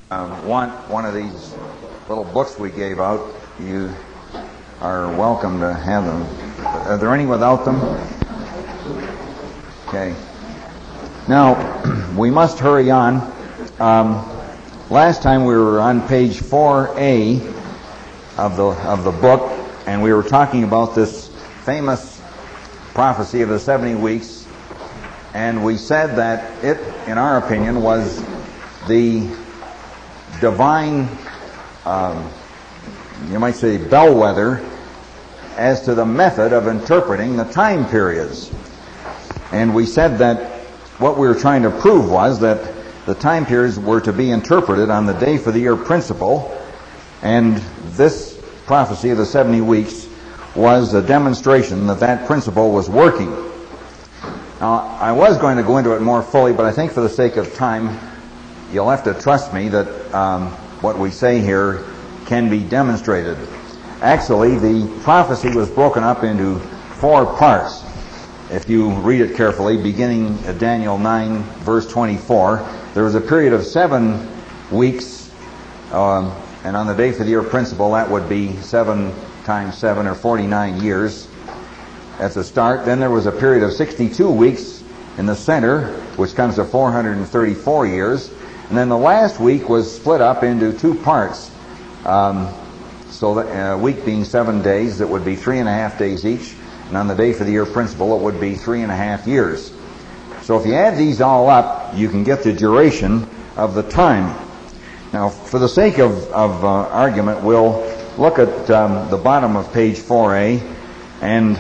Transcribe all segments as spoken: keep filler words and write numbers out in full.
uh, want one of these little books we gave out, you are welcome to have them. Are there any without them? Okay. Now, we must hurry on. Um, last time we were on page four A of the of the book, and we were talking about this famous prophecy of the seventy weeks, and we said that it, in our opinion, was the divine, um, you might say, bellwether as to the method of interpreting the time periods. And we said that what we were trying to prove was that the time periods were to be interpreted on the day for the year principle, and this prophecy of the seventy weeks was a demonstration that that principle was working. Now, I was going to go into it more fully, but I think for the sake of time, you'll have to trust me that um, what we say here can be demonstrated. Actually, the prophecy was broken up into four parts. If you read it carefully, beginning at Daniel nine, verse twenty-four, there was a period of seven weeks, um, and on the day for the year principle, that would be seven times seven, or forty-nine years. That's a start. Then there was a period of sixty-two weeks in the center, which comes to four hundred thirty-four years. And then the last week was split up into two parts. Um, so the uh, week being seven days, it would be three and a half days each. And on the day for the year principle, it would be three and a half years. So if you add these all up, you can get the duration of the time. Now, for the sake of, of uh, argument, we'll look at um, the bottom of page four A, and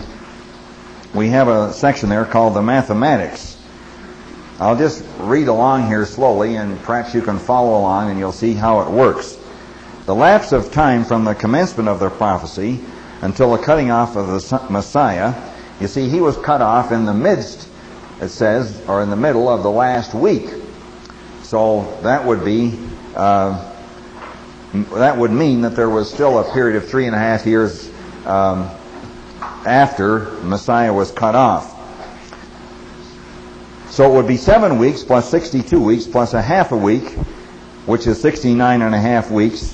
we have a section there called the mathematics. I'll just read along here slowly, and perhaps you can follow along and you'll see how it works. The lapse of time from the commencement of the prophecy until the cutting off of the Messiah, you see, he was cut off in the midst, it says, or in the middle of the last week. So that would be, uh, that would mean that there was still a period of three and a half years um, after Messiah was cut off. So it would be seven weeks plus sixty-two weeks plus a half a week, which is sixty-nine and a half weeks,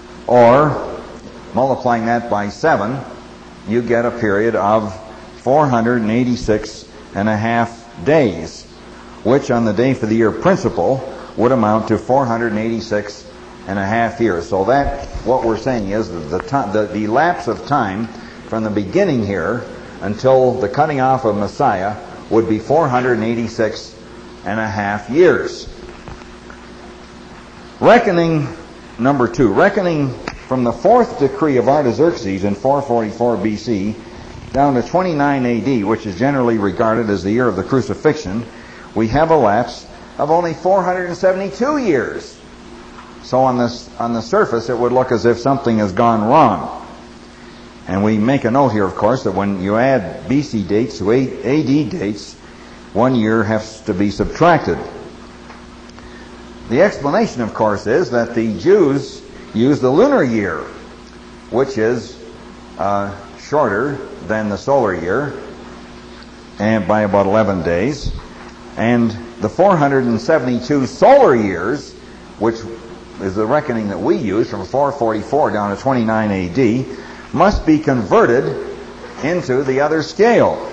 or multiplying that by seven, you get a period of four hundred eighty-six and a half days, which on the day for the year principle would amount to four hundred eighty-six and a half years. So that, what we're saying is that the, time, the, the lapse of time from the beginning here until the cutting off of Messiah would be four hundred eighty-six and a half years. Reckoning number two, reckoning from the fourth decree of Artaxerxes in four forty-four B C down to twenty-nine A D, which is generally regarded as the year of the crucifixion, we have a lapse of only four hundred seventy-two years. So on this, on the surface, it would look as if something has gone wrong. And we make a note here, of course, that when you add B C dates to A D dates, one year has to be subtracted. The explanation, of course, is that the Jews use the lunar year, which is uh, shorter than the solar year, and by about eleven days. And the four hundred seventy-two solar years, which is the reckoning that we use from four forty-four down to twenty-nine A D, must be converted into the other scale.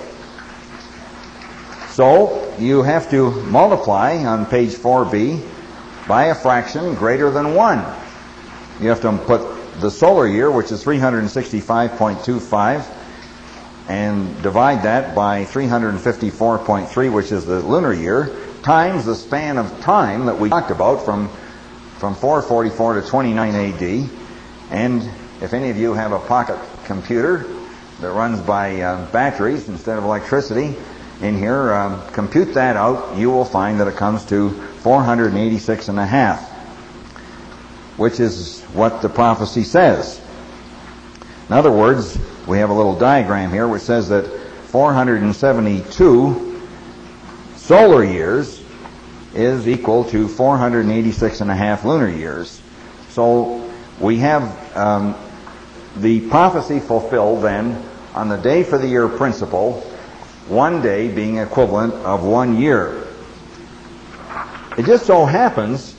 So you have to multiply on page four B by a fraction greater than one. You have to put the solar year, which is three hundred sixty-five point two five, and divide that by three hundred fifty-four point three, which is the lunar year, times the span of time that we talked about from, from four forty-four to twenty-nine A D. And if any of you have a pocket computer that runs by uh, batteries instead of electricity in here, um, compute that out, you will find that it comes to four hundred eighty-six and a half, which is what the prophecy says. In other words, we have a little diagram here which says that four hundred seventy-two solar years is equal to four hundred eighty-six and a half lunar years. So we have um, the prophecy fulfilled then on the day for the year principle, one day being equivalent of one year. It just so happens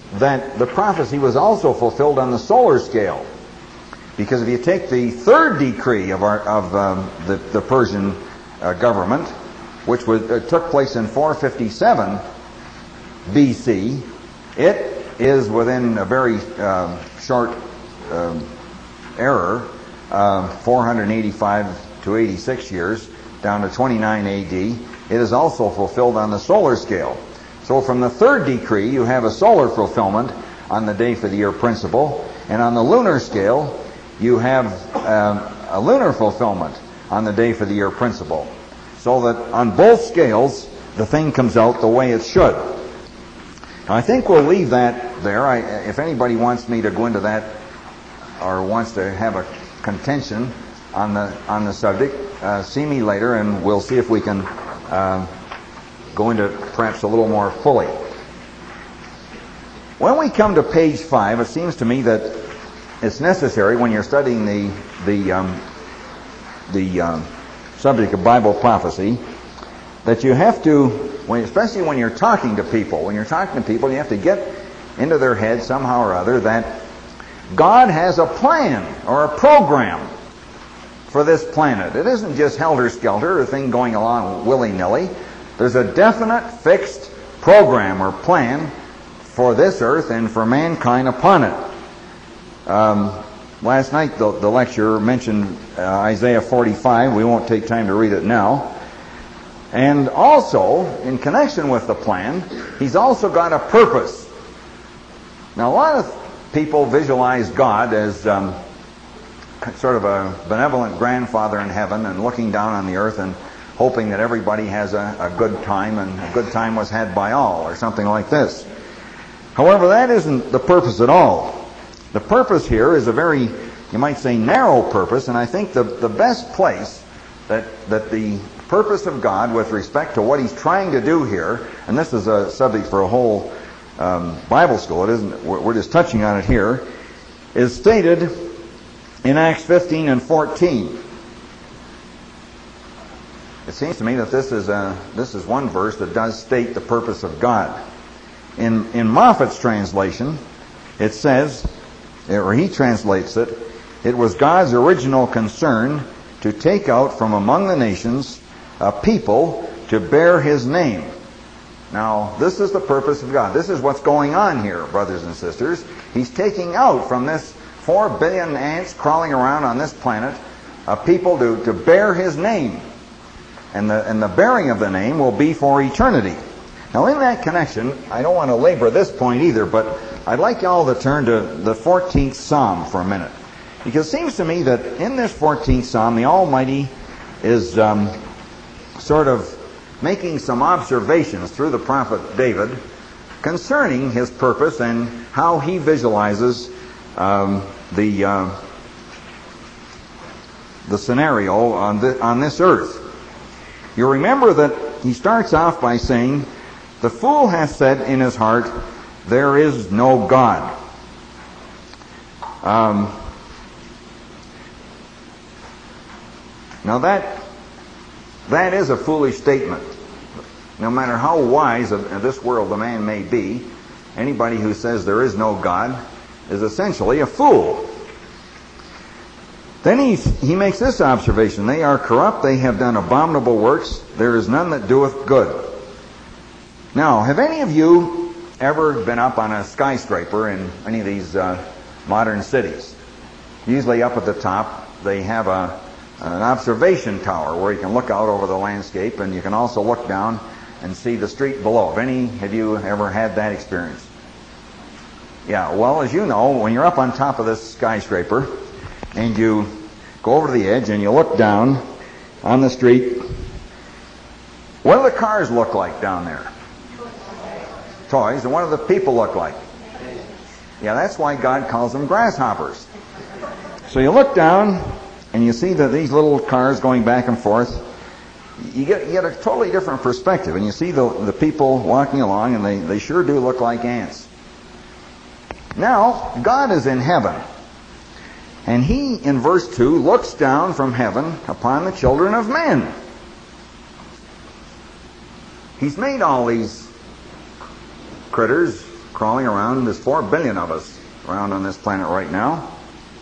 that the prophecy was also fulfilled on the solar scale. Because if you take the third decree of, our, of um, the, the Persian uh, government, which was, uh, took place in four fifty-seven B C, it is within a very uh, short um, error, uh, four eighty-five to eighty-six years, down to twenty-nine A D. It is also fulfilled on the solar scale. So from the third decree, you have a solar fulfillment on the day for the year principle, and on the lunar scale, you have um, a lunar fulfillment on the day for the year principle. So that on both scales, the thing comes out the way it should. Now, I think we'll leave that there. I, if anybody wants me to go into that or wants to have a contention on the on the subject, uh, see me later, and we'll see if we can uh, go into perhaps a little more fully. When we come to page five, it seems to me that it's necessary when you're studying the the um, the um, subject of Bible prophecy that you have to, when, especially when you're talking to people, when you're talking to people, you have to get into their head somehow or other that God has a plan or a program for this planet. It isn't just helter-skelter, a thing going along willy-nilly. There's a definite, fixed program or plan for this earth and for mankind upon it. Um, last night the, the lecturer mentioned uh, Isaiah forty-five. We won't take time to read it now. And also, in connection with the plan, he's also got a purpose. Now, a lot of people visualize God as um, sort of a benevolent grandfather in heaven and looking down on the earth and hoping that everybody has a, a good time, and a good time was had by all, or something like this. However, that isn't the purpose at all. The purpose here is a very, you might say, narrow purpose, and I think the, the best place that, that the purpose of God with respect to what He's trying to do here, and this is a subject for a whole um, Bible school, it isn't, we're just touching on it here, is stated in Acts fifteen and fourteen. It seems to me that this is a, this is one verse that does state the purpose of God. In, in Moffat's translation, it says, or he translates it, it was God's original concern to take out from among the nations a people to bear His name. Now, this is the purpose of God. This is what's going on here, brothers and sisters. He's taking out from this four billion ants crawling around on this planet a people to, to bear His name. And the, and the bearing of the name will be for eternity. Now, in that connection, I don't want to labor this point either, but I'd like y'all to turn to the fourteenth Psalm for a minute. Because it seems to me that in this fourteenth Psalm, the Almighty is um, sort of making some observations through the prophet David concerning his purpose and how he visualizes um, the uh, the scenario on, the, on this earth. You remember that he starts off by saying, "The fool hath said in his heart, there is no God." Um, now that that is a foolish statement. No matter how wise in this world a man may be, anybody who says there is no God is essentially a fool. Then he, he makes this observation: "They are corrupt, they have done abominable works, there is none that doeth good." Now, have any of you ever been up on a skyscraper in any of these uh, modern cities? Usually up at the top, they have a, an observation tower where you can look out over the landscape, and you can also look down and see the street below. Have any of you ever had that experience? Yeah, well, as you know, when you're up on top of this skyscraper, and you go over to the edge and you look down on the street, what do the cars look like down there? Toys. And what do the people look like? Yeah, that's why God calls them grasshoppers. So you look down and you see that these little cars going back and forth. You get, you get a totally different perspective, and you see the, the people walking along, and they, they sure do look like ants. Now, God is in heaven. And He, in verse two, looks down from heaven upon the children of men. He's made all these critters, crawling around. There's four billion of us around on this planet right now,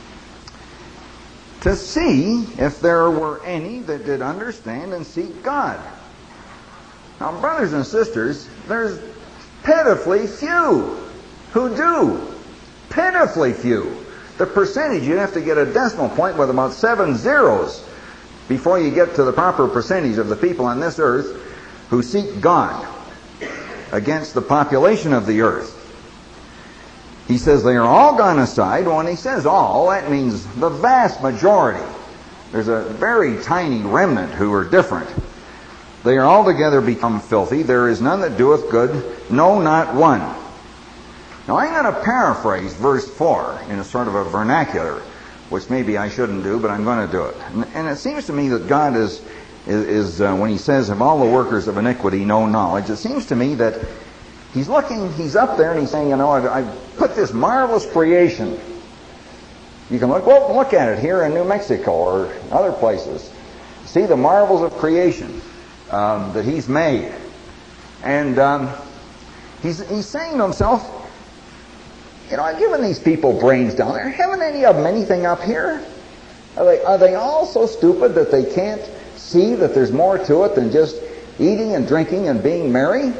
to see if there were any that did understand and seek God. Now, brothers and sisters, there's pitifully few who do. Pitifully few. The percentage, you'd have to get a decimal point with about seven zeros before you get to the proper percentage of the people on this earth who seek God against the population of the earth. He says they are all gone aside. When he says all, that means the vast majority. There's a very tiny remnant who are different. They are altogether become filthy. There is none that doeth good, no, not one. Now I'm going to paraphrase verse four in a sort of a vernacular, which maybe I shouldn't do, but I'm going to do it. And, and it seems to me that God is, is, is uh, when he says, of all the workers of iniquity, no knowledge, it seems to me that he's looking, he's up there and he's saying, you know, I've, I've put this marvelous creation. You can look, well, look at it here in New Mexico or other places. See the marvels of creation um, that he's made. And um, he's, he's saying to himself, you know, I've given these people brains down there. Haven't any of them anything up here? Are they, are they all so stupid that they can't see that there's more to it than just eating and drinking and being merry?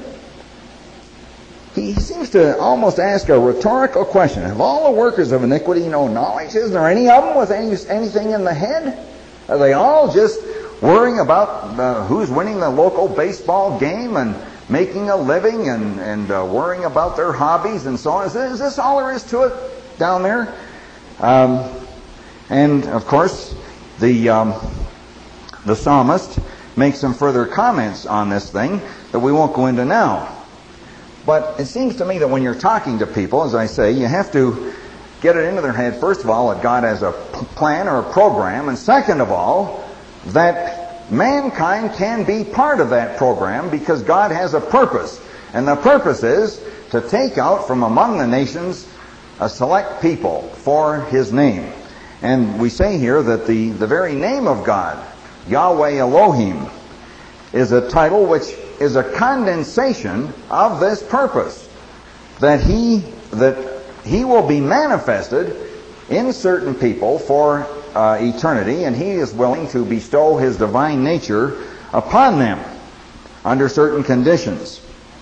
He seems to almost ask a rhetorical question. Have all the workers of iniquity no knowledge? Isn't there any of them with any, anything in the head? Are they all just worrying about uh, who's winning the local baseball game and making a living and, and uh, worrying about their hobbies and so on? Is this, is this all there is to it down there? Um, and, of course, the, um, the psalmist makes some further comments on this thing that we won't go into now. But it seems to me that when you're talking to people, as I say, you have to get it into their head, first of all, that God has a plan or a program, and second of all, that mankind can be part of that program because God has a purpose. And the purpose is to take out from among the nations a select people for his name. And we say here that the, the very name of God, Yahweh Elohim, is a title which is a condensation of this purpose, that he that he will be manifested in certain people for uh, eternity, and he is willing to bestow his divine nature upon them under certain conditions.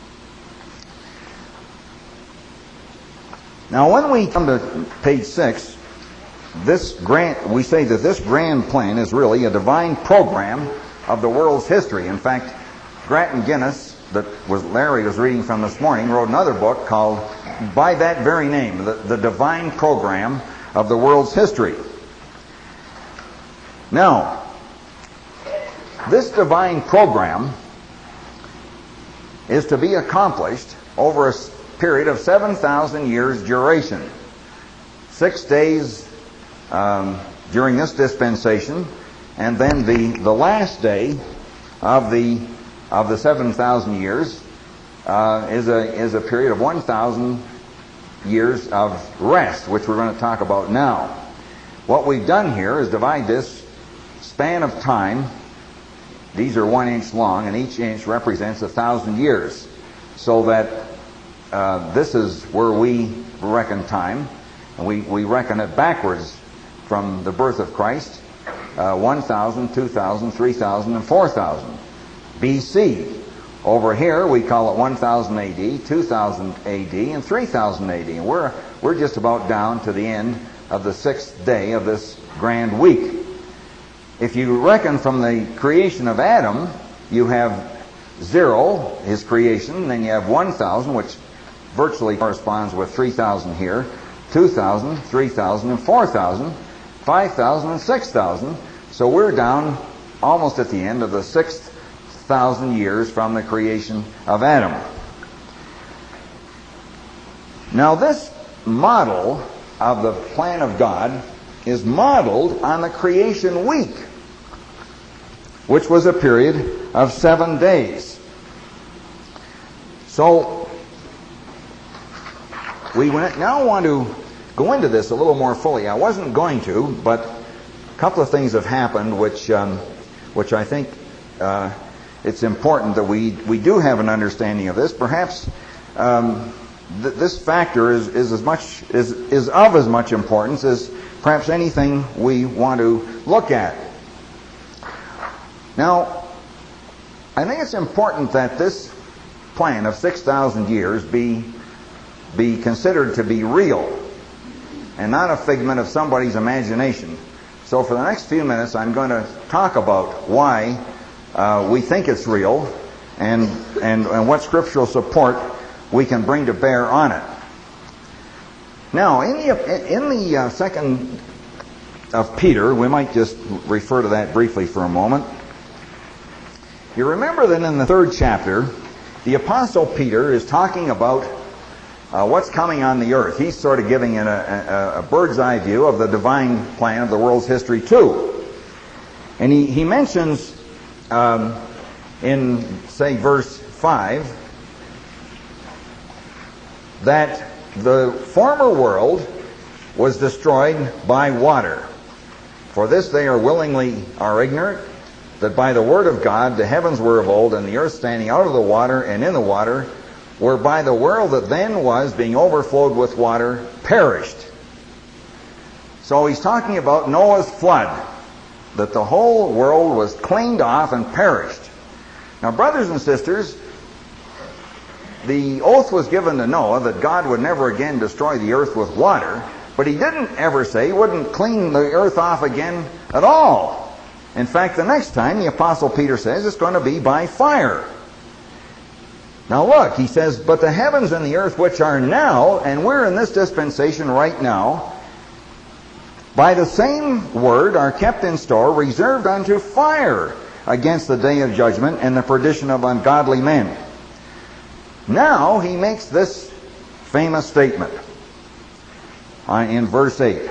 Now, when we come to page six, this grand, we say that this grand plan is really a divine program of the world's history. In fact, Grattan Guinness, that was Larry was reading from this morning, wrote another book called, by that very name, the, the Divine Program of the World's History. Now, this divine program is to be accomplished over a period of seven thousand years duration. Six days um, during this dispensation, and then the, the last day of the of the seven thousand years uh, is a is a period of one thousand years of rest, which we're going to talk about now. What we've done here is divide this span of time. These are one inch long, and each inch represents a thousand years, so that uh, this is where we reckon time, and we, we reckon it backwards from the birth of Christ, uh, one thousand, two thousand, three thousand, and four thousand. B C. Over here we call it one thousand A D, two thousand A D, and three thousand A D. And we're, we're just about down to the end of the sixth day of this grand week. If you reckon from the creation of Adam, you have zero, his creation, then you have one thousand, which virtually corresponds with three thousand here, two thousand, three thousand, and four thousand, five thousand, and six thousand. So we're down almost at the end of the sixth thousand years from the creation of Adam. Now, this model of the plan of God is modeled on the creation week, which was a period of seven days. So, we now want to go into this a little more fully. I wasn't going to, but a couple of things have happened which, um, which I think uh, it's important that we, we do have an understanding of this. Perhaps um, th- this factor is, is as much is, is of as much importance as perhaps anything we want to look at. Now, I think it's important that this plan of six thousand years be, be considered to be real and not a figment of somebody's imagination. So for the next few minutes, I'm going to talk about why uh, we think it's real and, and, and what scriptural support we can bring to bear on it. Now, in the, in the uh, second of Peter, we might just refer to that briefly for a moment. You remember that in the third chapter, the Apostle Peter is talking about uh, what's coming on the earth. He's sort of giving it a, a, a bird's eye view of the divine plan of the world's history too. And he, he mentions um, in, say, verse five, that the former world was destroyed by water. For this they are willingly are ignorant, that by the word of God the heavens were of old, and the earth standing out of the water and in the water, whereby the world that then was, being overflowed with water, perished. So he's talking about Noah's flood, that the whole world was cleaned off and perished. Now, brothers and sisters, the oath was given to Noah that God would never again destroy the earth with water, but he didn't ever say he wouldn't clean the earth off again at all. In fact, the next time, the Apostle Peter says it's going to be by fire. Now look, he says, but the heavens and the earth which are now, and we're in this dispensation right now, by the same word are kept in store, reserved unto fire against the day of judgment and the perdition of ungodly men. Now he makes this famous statement uh, in verse eight.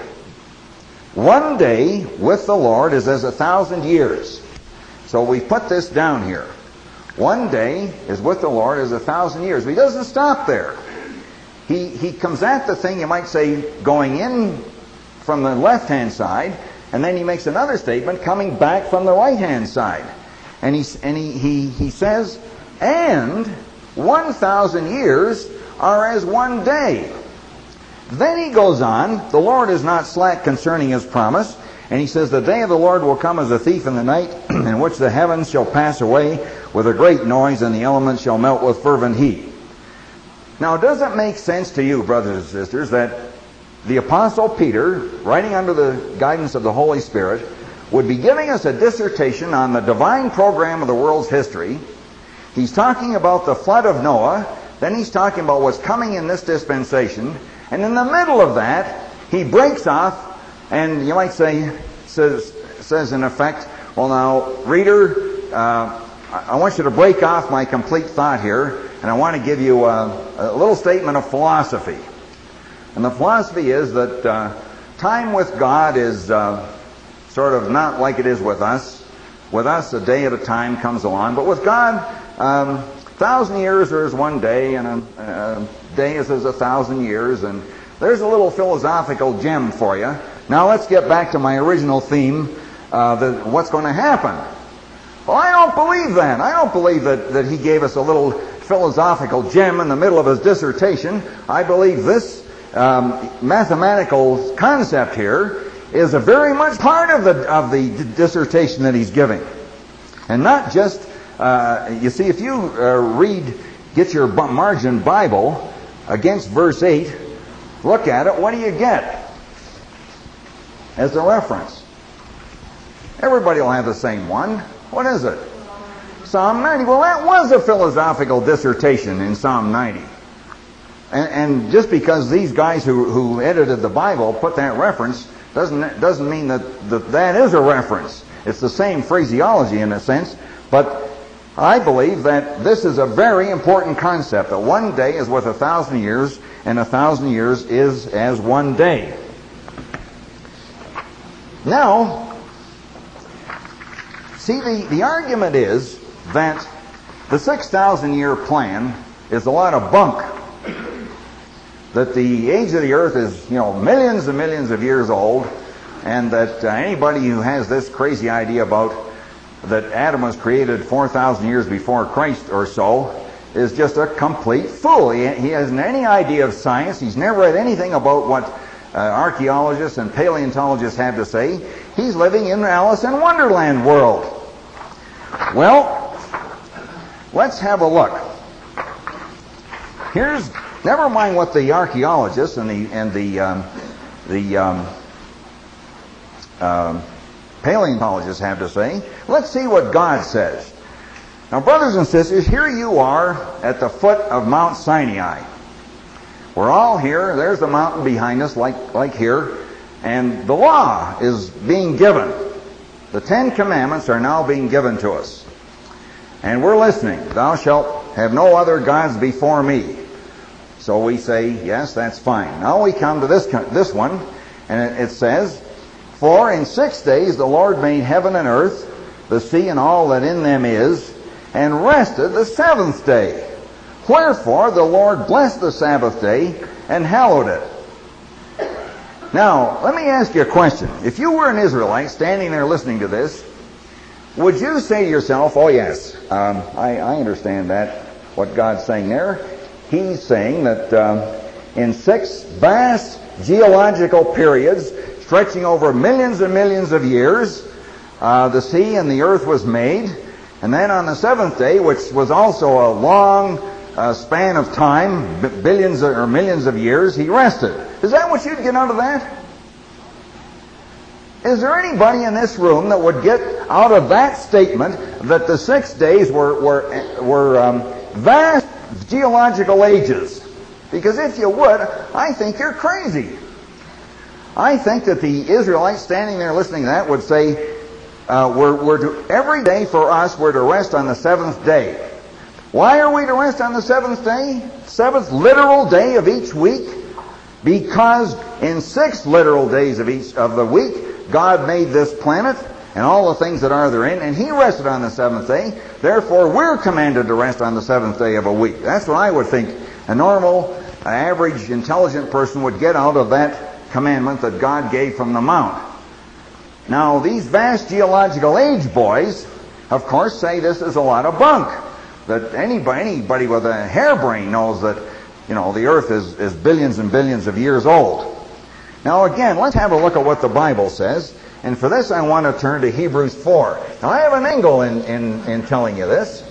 One day with the Lord is as a thousand years. So we put this down here. One day is with the Lord as a thousand years. But he doesn't stop there. He, he comes at the thing, you might say, going in from the left-hand side, and then he makes another statement coming back from the right-hand side. And, he, and he, he, he says, and one thousand years are as one day. Then he goes on, the Lord is not slack concerning his promise, and he says, the day of the Lord will come as a thief in the night, in which the heavens shall pass away with a great noise, and the elements shall melt with fervent heat. Now, does it make sense to you, brothers and sisters, that the Apostle Peter, writing under the guidance of the Holy Spirit, would be giving us a dissertation on the divine program of the world's history? He's talking about the flood of Noah, then he's talking about what's coming in this dispensation, and in the middle of that, he breaks off, and you might say, says, says in effect, well now, reader, uh, I want you to break off my complete thought here, and I want to give you a, a little statement of philosophy. And the philosophy is that uh, time with God is uh, sort of not like it is with us. With us, a day at a time comes along, but with God, um, a thousand years are as one day, and a, a day is as a thousand years, and there's a little philosophical gem for you. Now let's get back to my original theme, uh, the, what's going to happen. Well, I don't believe that. I don't believe that, that he gave us a little philosophical gem in the middle of his dissertation. I believe this um, mathematical concept here is a very much part of the, of the dissertation that he's giving. And not just, uh, you see, if you uh, read, get your margin Bible against verse eight, look at it, what do you get as a reference? Everybody will have the same one. What is it? Psalm ninety. Well, that was a philosophical dissertation in Psalm ninety. And, and just because these guys who, who edited the Bible put that reference doesn't, doesn't mean that, that that is a reference. It's the same phraseology in a sense, but I believe that this is a very important concept, that one day is worth a thousand years, and a thousand years is as one day. Now, see, the, the argument is that the six thousand year plan is a lot of bunk. That the age of the earth is, you know, millions and millions of years old, and that uh, anybody who has this crazy idea about that Adam was created four thousand years before Christ or so is just a complete fool. He, he hasn't any idea of science. He's never read anything about what uh, archaeologists and paleontologists have to say. He's living in Alice in Wonderland world. Well, let's have a look. Here's, never mind what the archaeologists and the and the um, the um, um, paleontologists have to say. Let's see what God says. Now, brothers and sisters, here you are at the foot of Mount Sinai. We're all here. There's the mountain behind us, like like here, and the law is being given. The Ten Commandments are now being given to us, and we're listening. Thou shalt have no other gods before me. So we say, yes, that's fine. Now we come to this this one, and it, it says, for in six days the Lord made heaven and earth, the sea and all that in them is, and rested the seventh day. Wherefore the Lord blessed the Sabbath day and hallowed it. Now, let me ask you a question. If you were an Israelite standing there listening to this, would you say to yourself, oh yes, um, I, I understand that, what God's saying there. He's saying that um, in six vast geological periods, stretching over millions and millions of years, uh, the sea and the earth was made. And then on the seventh day, which was also a long uh, span of time, b- billions or millions of years, he rested. Is that what you'd get out of that? Is there anybody in this room that would get out of that statement that the six days were were were um, vast geological ages? Because if you would, I think you're crazy. I think that the Israelites standing there listening to that would say, Uh, we're, we're to, every day for us, we're to rest on the seventh day. Why are we to rest on the seventh day? Seventh literal day of each week? Because in six literal days of each of the week, God made this planet and all the things that are therein, and He rested on the seventh day. Therefore, we're commanded to rest on the seventh day of a week. That's what I would think a normal, average, intelligent person would get out of that commandment that God gave from the Mount. Now, these vast geological age boys, of course, say this is a lot of bunk. That anybody, anybody with a hairbrain knows that, you know, the earth is, is billions and billions of years old. Now, again, let's have a look at what the Bible says. And for this, I want to turn to Hebrews four. Now, I have an angle in, in, in telling you this.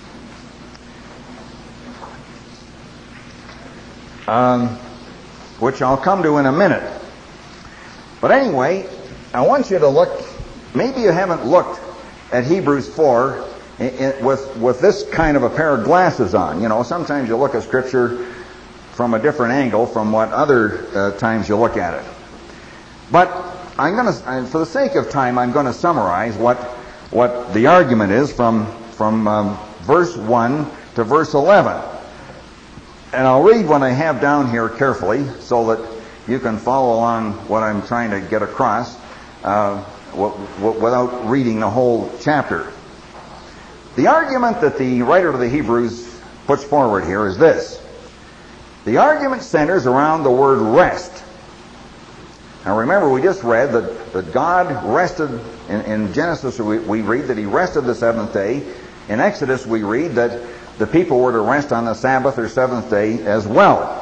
Um, which I'll come to in a minute. But anyway, I want you to look, maybe you haven't looked at Hebrews four in, in, with, with this kind of a pair of glasses on. You know, sometimes you look at Scripture from a different angle from what other uh, times you look at it. But I'm going to, for the sake of time, I'm going to summarize what what the argument is from, from um, verse one to verse eleven. And I'll read what I have down here carefully so that you can follow along what I'm trying to get across. Uh, w- w- without reading the whole chapter. The argument that the writer of the Hebrews puts forward here is this. The argument centers around the word rest. Now remember, we just read that, that God rested, in, in Genesis we, we read that He rested the seventh day. In Exodus we read that the people were to rest on the Sabbath or seventh day as well.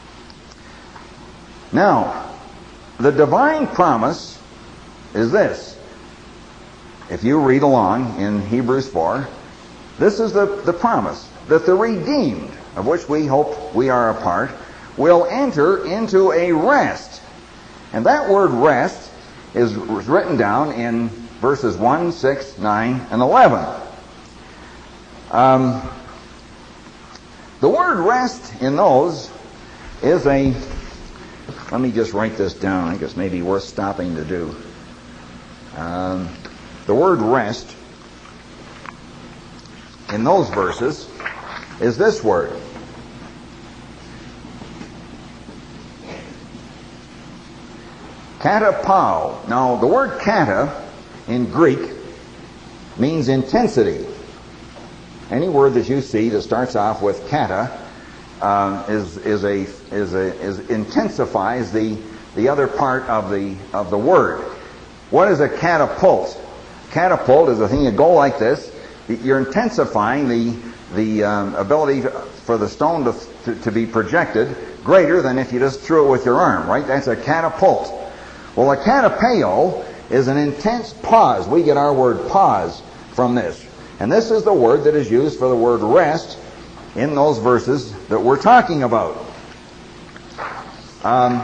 Now, the divine promise is this. If you read along in Hebrews four, this is the, the promise that the redeemed, of which we hope we are a part, will enter into a rest. And that word rest is written down in verses one, six, nine, and eleven. Um, the word rest in those is a, let me just write this down, I guess maybe worth stopping to do. Um, the word rest in those verses is this word. Katapau. Now, the word kata in Greek means intensity. Any word that you see that starts off with kata uh, is is a is a is intensifies the the other part of the of the word. What is a catapult? Catapult is a thing you go like this. You're intensifying the the um, ability for the stone to, to, to be projected greater than if you just threw it with your arm, right? That's a catapult. Well, a catapeo is an intense pause. We get our word pause from this. And this is the word that is used for the word rest in those verses that we're talking about. Um,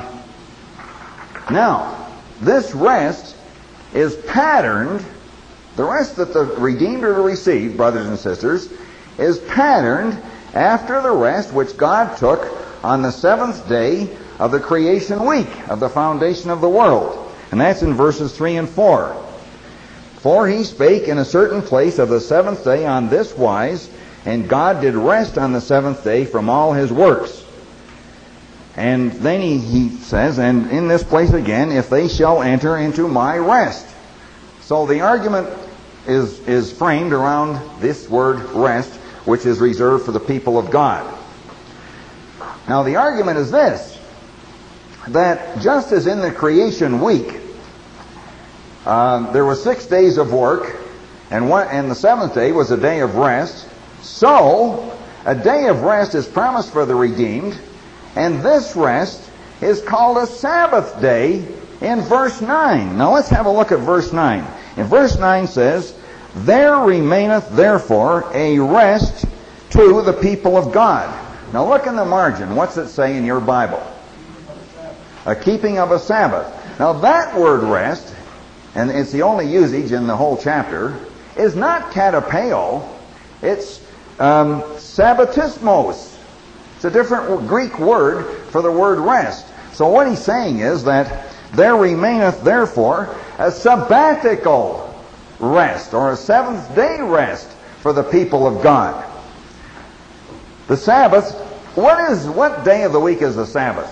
now, this rest is patterned, the rest that the redeemed are to receive, brothers and sisters, is patterned after the rest which God took on the seventh day of the creation week of the foundation of the world. And that's in verses three and four. For he spake in a certain place of the seventh day on this wise, and God did rest on the seventh day from all his works. And then he, he says, and in this place again, if they shall enter into my rest. So the argument is, is framed around this word rest, which is reserved for the people of God. Now the argument is this, that just as in the creation week, uh, there were six days of work, and, one, and the seventh day was a day of rest, so a day of rest is promised for the redeemed, and this rest is called a Sabbath day in verse nine. Now let's have a look at verse nine. In verse nine says, there remaineth therefore a rest to the people of God. Now look in the margin. What's it say in your Bible? A keeping of a Sabbath. Now that word rest, and it's the only usage in the whole chapter, is not katapeo. It's um, sabbatismos. It's a different Greek word for the word rest. So what he's saying is that there remaineth therefore a sabbatical rest, or a seventh day rest for the people of God. The Sabbath, what is what day of the week is the Sabbath?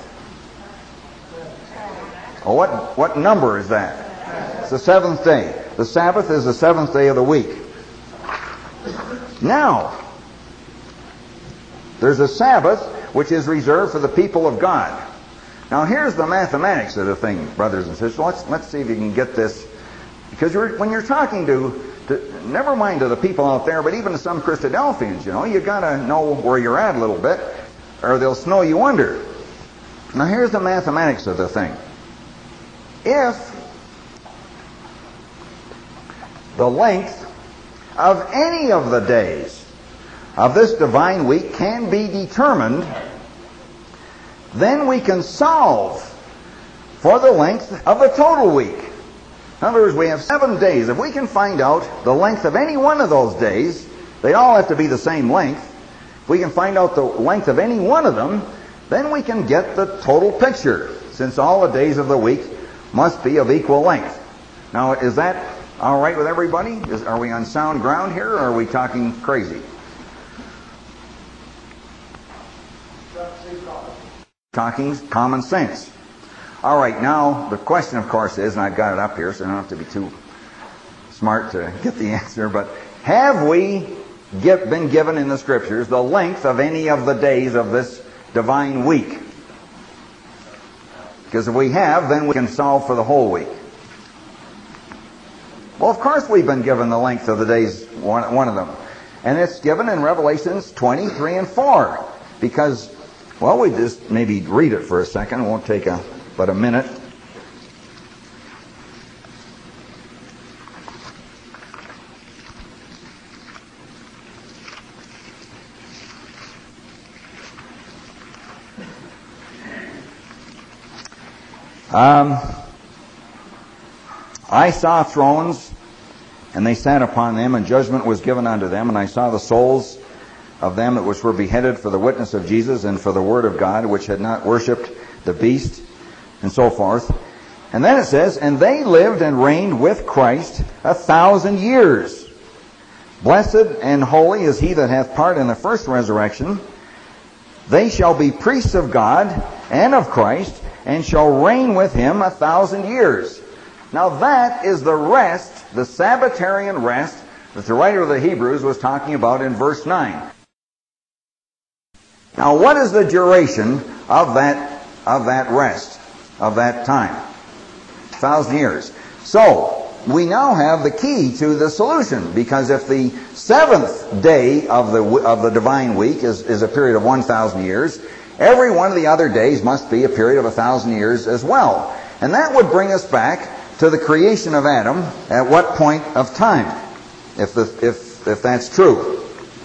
Oh, what what number is that? It's the seventh day. The Sabbath is the seventh day of the week. Now, there's a Sabbath which is reserved for the people of God. Now here's the mathematics of the thing, brothers and sisters. Let's let's see if you can get this. Because you're, when you're talking to, to, never mind to the people out there, but even to some Christadelphians, you know, you got to know where you're at a little bit, or they'll snow you under. Now here's the mathematics of the thing. If the length of any of the days of this divine week can be determined, then we can solve for the length of the total week. In other words, we have seven days. If we can find out the length of any one of those days, they all have to be the same length. If we can find out the length of any one of them, then we can get the total picture, since all the days of the week must be of equal length. Now, is that all right with everybody? Is, are we on sound ground here, or are we talking crazy? Talking common sense. All right, now the question, of course, is, and I've got it up here, so I don't have to be too smart to get the answer, but have we get, been given in the Scriptures the length of any of the days of this divine week? Because if we have, then we can solve for the whole week. Well, of course we've been given the length of the days, one, one of them. And it's given in Revelations twenty, three and four. Because, well, we just maybe read it for a second. It won't take a, but a minute. Um, I saw thrones, and they sat upon them, and judgment was given unto them. And I saw the souls of them that which were beheaded for the witness of Jesus and for the word of God, which had not worshipped the beast, and so forth. And then it says, and they lived and reigned with Christ a thousand years. Blessed and holy is he that hath part in the first resurrection. They shall be priests of God and of Christ, and shall reign with him a thousand years. Now that is the rest, the Sabbatarian rest, that the writer of the Hebrews was talking about in verse nine. Now what is the duration of that, of that rest, of that time? A thousand years. So, we now have the key to the solution, because if the seventh day of the of the divine week is, is a period of one thousand years, every one of the other days must be a period of a thousand years as well. And that would bring us back to the creation of Adam at what point of time, if the, if if that's true?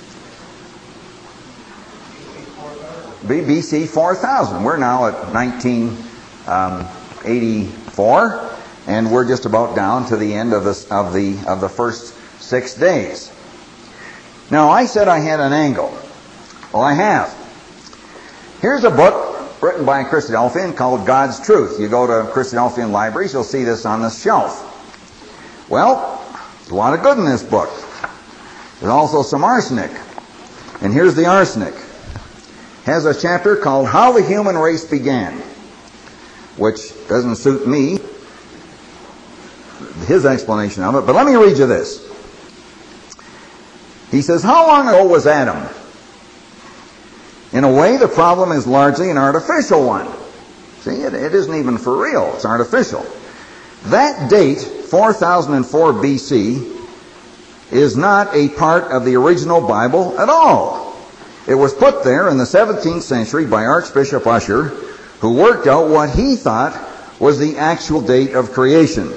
B C four thousand. We're now at nineteen eighty-four, and we're just about down to the end of the of the of the first six days. Now, I said I had an angle. Well, I have. Here's a book written by a Christadelphian called God's Truth. You go to Christadelphian libraries, you'll see this on the shelf. Well, there's a lot of good in this book. There's also some arsenic. And here's the arsenic. Has a chapter called How the Human Race Began, which doesn't suit me, his explanation of it, but let me read you this. He says, how long ago was Adam? In a way, the problem is largely an artificial one. See, it, it isn't even for real. It's artificial. That date, four thousand four B C, is not a part of the original Bible at all. It was put there in the seventeenth century by Archbishop Usher, who worked out what he thought was the actual date of creation.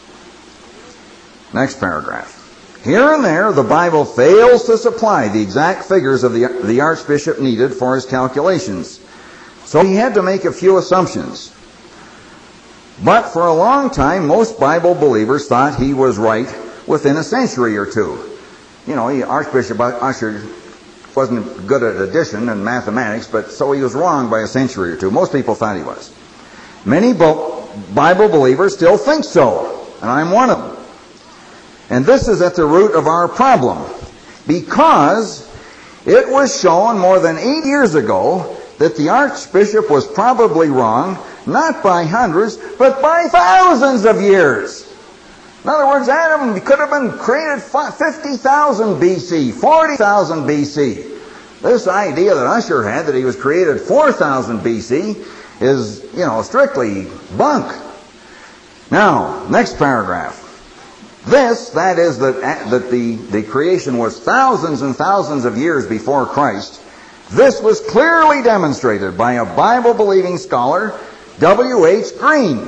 Next paragraph. Here and there, the Bible fails to supply the exact figures of the, the Archbishop needed for his calculations. So he had to make a few assumptions. But for a long time, most Bible believers thought he was right within a century or two. You know, he, Archbishop Usher wasn't good at addition and mathematics, but so he was wrong by a century or two. Most people thought he was. Many Bible believers still think so, and I'm one of them. And this is at the root of our problem, because it was shown more than eight years ago that the Archbishop was probably wrong, not by hundreds, but by thousands of years. In other words, Adam could have been created fifty thousand B C, forty thousand B C. This idea that Usher had, that he was created four thousand B C, is, you know, strictly bunk. Now, next paragraph. This, that is, that, that the, the creation was thousands and thousands of years before Christ, this was clearly demonstrated by a Bible-believing scholar, W H Green.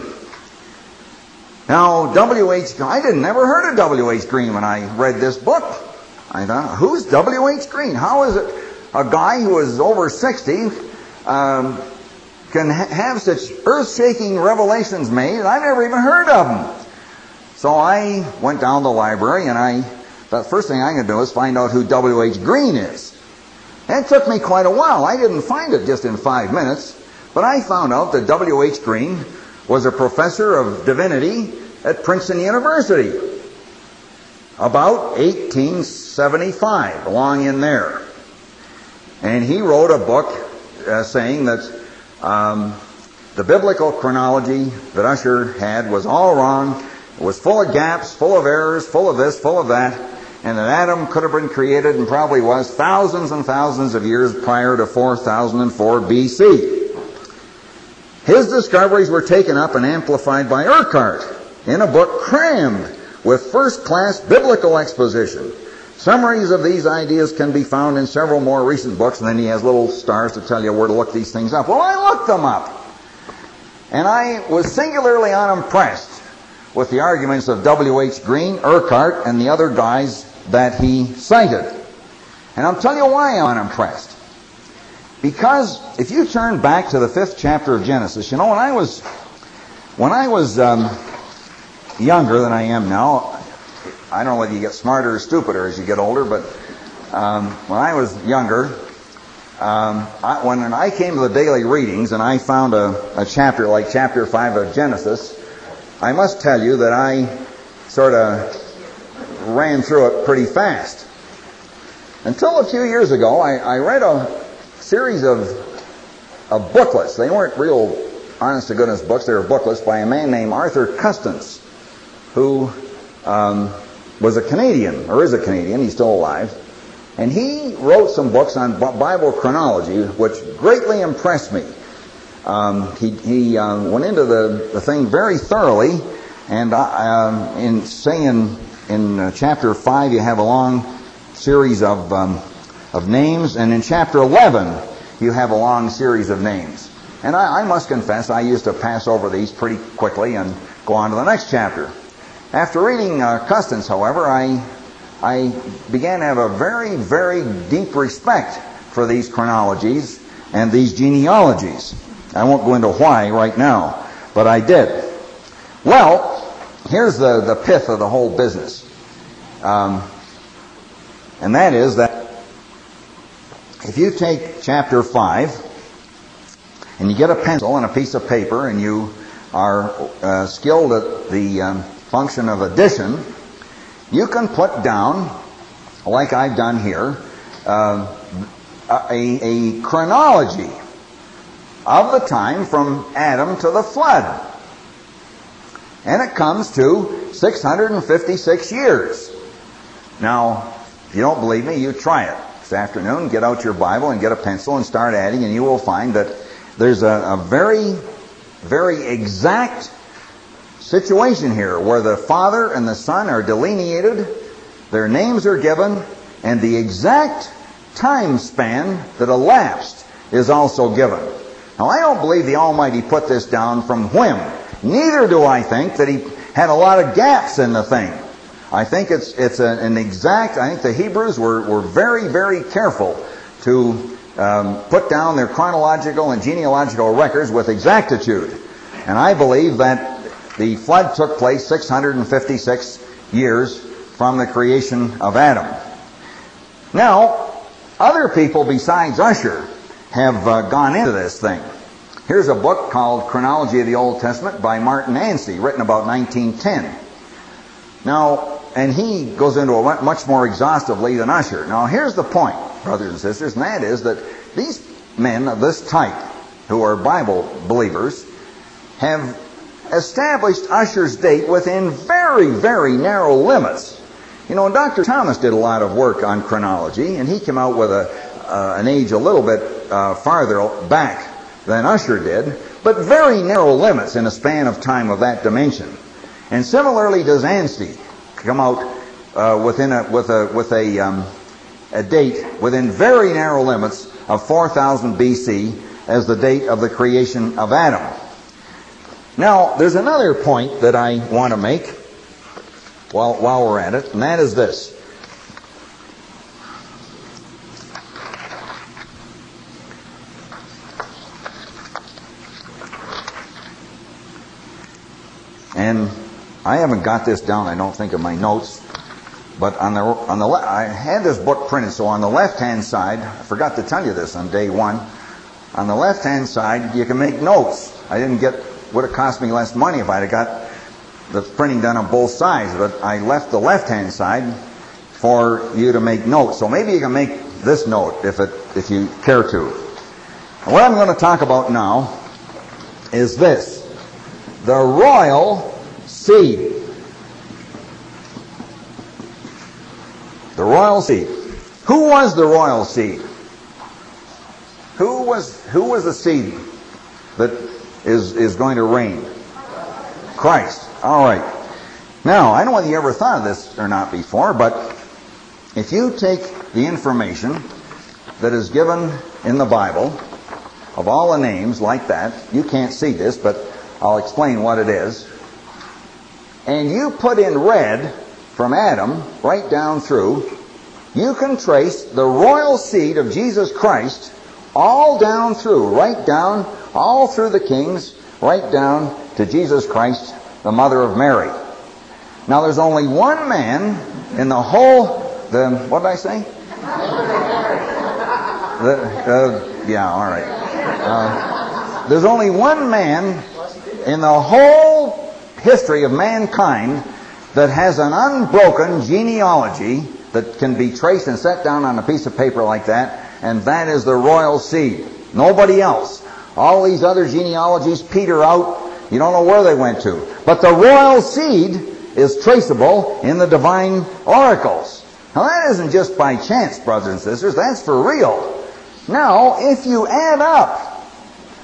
Now, W H I didn't never heard of W H Green when I read this book. I thought, who's W H Green? How is it a guy who is over sixty um, can ha- have such earth-shaking revelations made, and I've never even heard of them? So I went down to the library, and I the first thing I'm going to do is find out who W H Green is. And it took me quite a while. I didn't find it just in five minutes, but I found out that W H Green was a professor of divinity at Princeton University about eighteen seventy-five, along in there. And he wrote a book uh, saying that um, the biblical chronology that Usher had was all wrong. It was full of gaps, full of errors, full of this, full of that, and that Adam could have been created, and probably was, thousands and thousands of years prior to four thousand four B C. His discoveries were taken up and amplified by Urquhart in a book crammed with first-class biblical exposition. Summaries of these ideas can be found in several more recent books, and then he has little stars to tell you where to look these things up. Well, I looked them up, and I was singularly unimpressed with the arguments of W H Green, Urquhart, and the other guys that he cited. And I'll tell you why I'm unimpressed. Because if you turn back to the fifth chapter of Genesis, you know, when I was when I was um, younger than I am now, I don't know whether you get smarter or stupider as you get older, but um, when I was younger, um, I, when I came to the daily readings and I found a, a chapter like chapter five of Genesis, I must tell you that I sort of ran through it pretty fast. Until a few years ago, I, I read a series of, of booklets. They weren't real honest-to-goodness books. They were booklets by a man named Arthur Custance, who um, was a Canadian, or is a Canadian. He's still alive. And he wrote some books on Bible chronology, which greatly impressed me. Um, he he um, went into the, the thing very thoroughly, And uh, in say in, in uh, chapter five, you have a long series of um, of names, and in chapter eleven, you have a long series of names. And I, I must confess, I used to pass over these pretty quickly and go on to the next chapter. After reading uh, Custance, however, I I began to have a very, very deep respect for these chronologies and these genealogies. I won't go into why right now, but I did. Well, here's the, the pith of the whole business. Um, and that is that if you take chapter five and you get a pencil and a piece of paper and you are uh, skilled at the um, function of addition, you can put down, like I've done here, uh, a, a chronology of the time from Adam to the flood. And it comes to six hundred fifty-six years. Now, if you don't believe me, you try it. This afternoon, get out your Bible and get a pencil and start adding, and you will find that there's a, a very, very exact situation here where the Father and the Son are delineated, their names are given, and the exact time span that elapsed is also given. Now, I don't believe the Almighty put this down from whim. Neither do I think that He had a lot of gaps in the thing. I think it's it's a, an exact, I think the Hebrews were, were very, very careful to um, put down their chronological and genealogical records with exactitude. And I believe that the flood took place six hundred fifty-six years from the creation of Adam. Now, other people besides Ussher have uh, gone into this thing. Here's a book called Chronology of the Old Testament by Martin Ansey, written about nineteen ten. Now, and he goes into it much more exhaustively than Ussher. Now, here's the point, brothers and sisters, and that is that these men of this type, who are Bible believers, have established Ussher's date within very, very narrow limits. You know, Doctor Thomas did a lot of work on chronology, and he came out with a uh, an age a little bit uh, farther back than Ussher did, but very narrow limits in a span of time of that dimension. And similarly does Ansty come out uh, within a with a with a um, a date within very narrow limits of four thousand B C as the date of the creation of Adam. Now, there's another point that I want to make while, while we're at it, and that is this. And I haven't got this down, I don't think, in my notes, but on the on the le- I had this book printed, so on the left-hand side, I forgot to tell you this on day one, on the left-hand side, you can make notes. I didn't get... would have cost me less money if I'd have got the printing done on both sides, but I left the left-hand side for you to make notes. So maybe you can make this note if it if you care to. And what I'm going to talk about now is this: the royal seed. The royal seed. Who was the royal seed? Who was who was the seed that is is going to reign? Christ. All right. Now, I don't know whether you ever thought of this or not before, but if you take the information that is given in the Bible of all the names like that, you can't see this, but I'll explain what it is, and you put in red from Adam right down through, you can trace the royal seed of Jesus Christ all down through, right down, all through the kings, right down to Jesus Christ, the mother of Mary. Now, there's only one man in the whole, the, what did I say? the, uh, yeah, all right. Uh, there's only one man in the whole history of mankind that has an unbroken genealogy that can be traced and set down on a piece of paper like that, and that is the royal seed. Nobody else. All these other genealogies peter out. You don't know where they went to. But the royal seed is traceable in the divine oracles. Now, that isn't just by chance, brothers and sisters. That's for real. Now, if you add up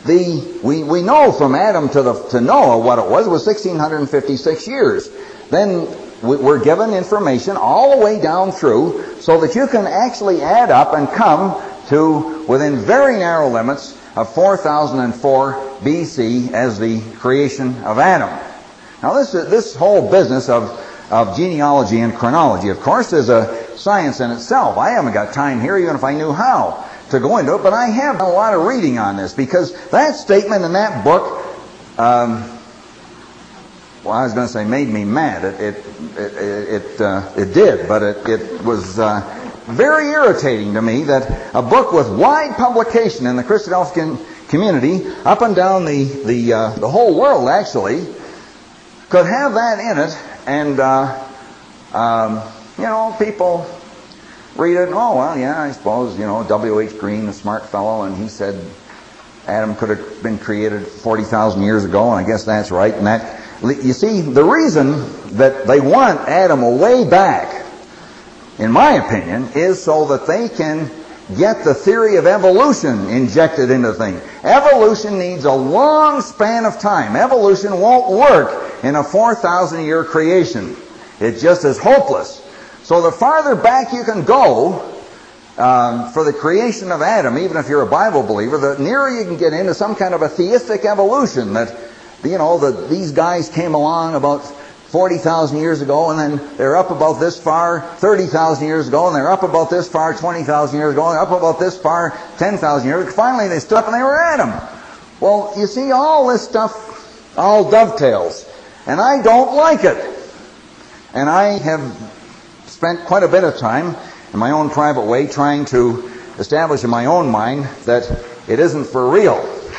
the we, we know from Adam to, the, to Noah what it was. It was one thousand six hundred fifty-six years. Then we're given information all the way down through so that you can actually add up and come to within very narrow limits of four thousand four B C as the creation of Adam. Now this this whole business of, of genealogy and chronology, of course, is a science in itself. I haven't got time here, even if I knew how, to go into it, but I have done a lot of reading on this, because that statement in that book, um, well, I was going to say made me mad. It it it it, uh, it did, but it it was uh, very irritating to me that a book with wide publication in the Christadelphian community, up and down the the uh, the whole world actually, could have that in it, and uh, um, you know, people read it. Oh well, yeah, I suppose, you know, W H Green, a smart fellow, and he said Adam could have been created forty thousand years ago, and I guess that's right. And that, you see, the reason that they want Adam way back, in my opinion, is so that they can get the theory of evolution injected into things. Evolution needs a long span of time. Evolution won't work in a four thousand year creation. It just is hopeless. So the farther back you can go um, for the creation of Adam, even if you're a Bible believer, the nearer you can get into some kind of a theistic evolution, that, you know, that these guys came along about forty thousand years ago, and then they're up about this far thirty thousand years ago, and they're up about this far twenty thousand years ago, and up about this far ten thousand years ago. Finally they stood up and they were Adam. Well, you see, all this stuff all dovetails, and I don't like it. And I have spent quite a bit of time in my own private way trying to establish in my own mind that it isn't for real.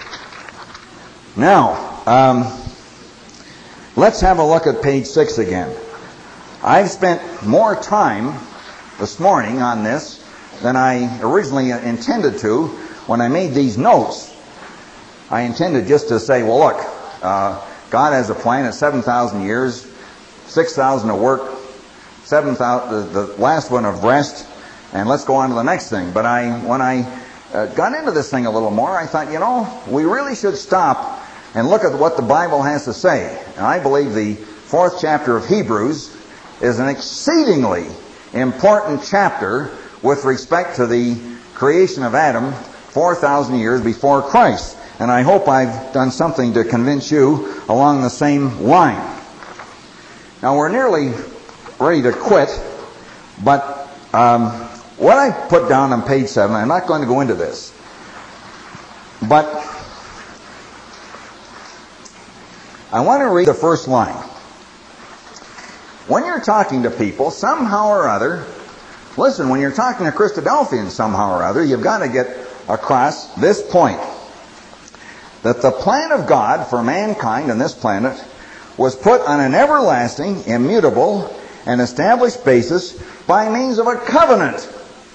Now, um, let's have a look at page six again. I've spent more time this morning on this than I originally intended to when I made these notes. I intended just to say, well, look, uh, God has a plan at seven thousand years, six thousand of work, seven thousand, the, the last one of rest, and let's go on to the next thing. But I, when I uh, got into this thing a little more, I thought, you know, we really should stop and look at what the Bible has to say. And I believe the fourth chapter of Hebrews is an exceedingly important chapter with respect to the creation of Adam four thousand years before Christ. And I hope I've done something to convince you along the same line. Now, we're nearly ready to quit, but um, what I put down on page seven, I'm not going to go into this, but I want to read the first line. When you're talking to people, somehow or other, listen, when you're talking to Christadelphians somehow or other, you've got to get across this point, that the plan of God for mankind on this planet was put on an everlasting, immutable, and established basis by means of a covenant.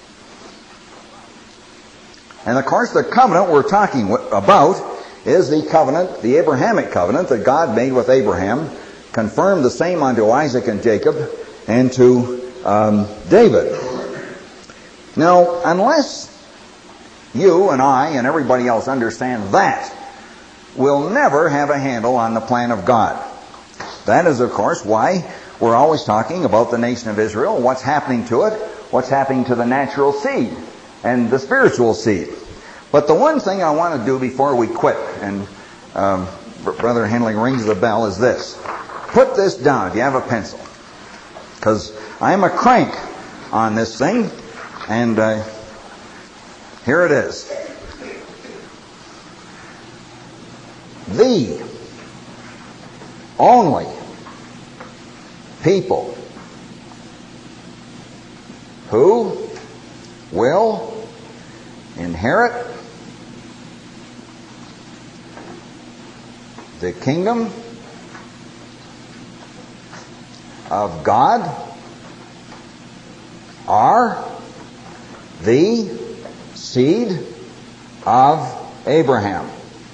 And of course, the covenant we're talking about is the covenant, the Abrahamic covenant that God made with Abraham, confirmed the same unto Isaac and Jacob and to um, David. Now, unless you and I and everybody else understand that, we'll never have a handle on the plan of God. That is, of course, why we're always talking about the nation of Israel, what's happening to it, what's happening to the natural seed and the spiritual seed. But the one thing I want to do before we quit, and um, Brother Henley rings the bell, is this. Put this down if you have a pencil, because I'm a crank on this thing, and uh, here it is. The only people who will inherit the kingdom of God are the seed of Abraham.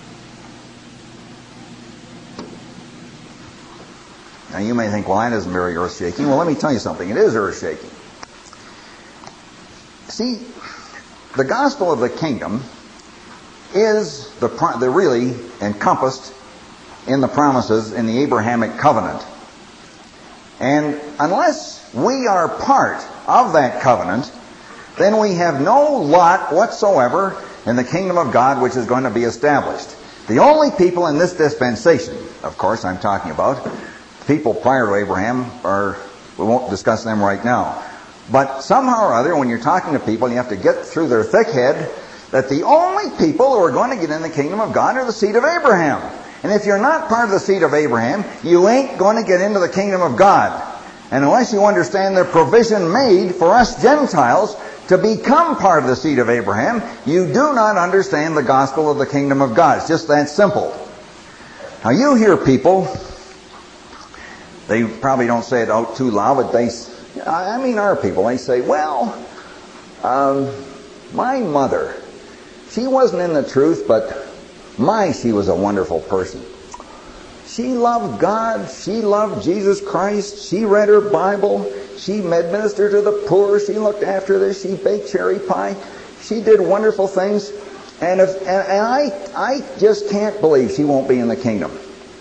Now you may think, well, that isn't very earth-shaking. Well, let me tell you something. It is earth-shaking. See, the gospel of the kingdom is the, the really encompassed in the promises in the Abrahamic covenant. And unless we are part of that covenant, then we have no lot whatsoever in the kingdom of God which is going to be established. The only people in this dispensation, of course I'm talking about, people prior to Abraham, are, we won't discuss them right now. But somehow or other, when you're talking to people, you have to get through their thick head that the only people who are going to get in the kingdom of God are the seed of Abraham. And if you're not part of the seed of Abraham, you ain't going to get into the kingdom of God. And unless you understand the provision made for us Gentiles to become part of the seed of Abraham, you do not understand the gospel of the kingdom of God. It's just that simple. Now you hear people, they probably don't say it out too loud, but they, I mean our people, they say, well, um, my mother, she wasn't in the truth, but my, she was a wonderful person. She loved God. She loved Jesus Christ. She read her Bible. She ministered to the poor. She looked after this. She baked cherry pie. She did wonderful things. And, if, and, and I, I just can't believe she won't be in the kingdom.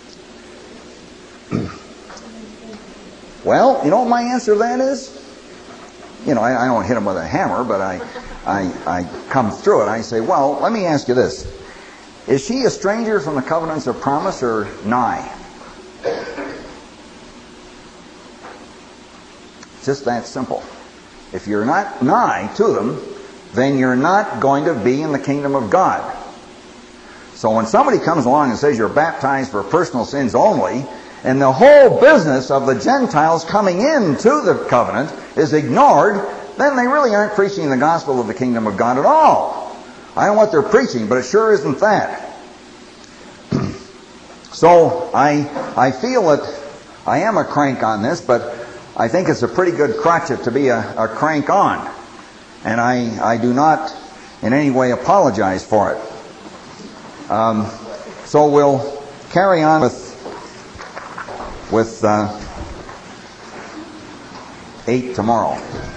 Well, you know what my answer to that is? You know, I, I don't hit them with a hammer, but I, I, I come through it. I say, well, let me ask you this. Is she a stranger from the covenants of promise or nigh? It's just that simple. If you're not nigh to them, then you're not going to be in the kingdom of God. So when somebody comes along and says you're baptized for personal sins only, and the whole business of the Gentiles coming into the covenant is ignored, then they really aren't preaching the gospel of the kingdom of God at all. I don't know what they're preaching, but it sure isn't that. So I I feel that I am a crank on this, but I think it's a pretty good crutch to be a, a crank on. And I, I do not in any way apologize for it. Um, so we'll carry on with, with uh, eight tomorrow.